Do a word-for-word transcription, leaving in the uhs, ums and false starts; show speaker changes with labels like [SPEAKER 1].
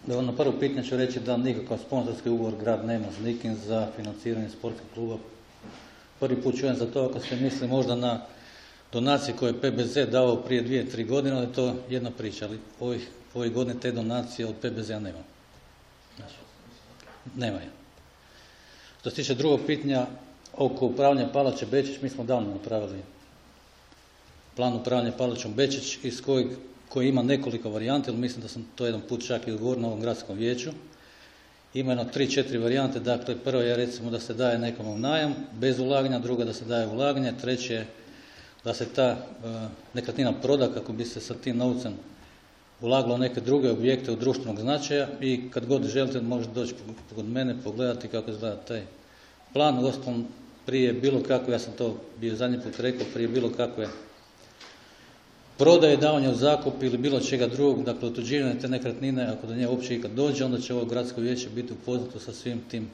[SPEAKER 1] Da na prvo pitanje ću reći da nikakav sponzorski ugovor grad nema s nikim za financiranje sportskog kluba. Prvi put čujem za to, ako ste mislili možda na donacije koje je P B Z dao prije dvije, tri godine, ali je to jedna priča, ali ovih, ovih godine te donacije od P B Z-a nema. Znači, nema je. Što se tiče drugog pitanja oko upravljanja Palače Bečić, mi smo davno napravili plan upravljanja Palačom Bečić iz kojeg, koji ima nekoliko varijanti, ali mislim da sam to jedan put čak i odgovorio na ovom gradskom vijeću. Ima jedno tri, četiri varijante, dakle prvo je recimo da se daje nekom u najam bez ulaganja, druga da se daje ulaganje, treće je da se ta uh, nekretnina proda kako bi se sa tim novcem ulagalo neke druge objekte od društvenog značaja i kad god želite možete doći kod mene pogledati kako izgleda taj plan. Uostalom prije bilo kako, ja sam to bio zadnji put rekao, prije bilo kakve prodaje, davanja u zakup ili bilo čega drugog, dakle otuđivanje te nekretnine, ako do nje uopće ikad dođe, onda će ovo gradsko vijeće biti upoznato sa svim tim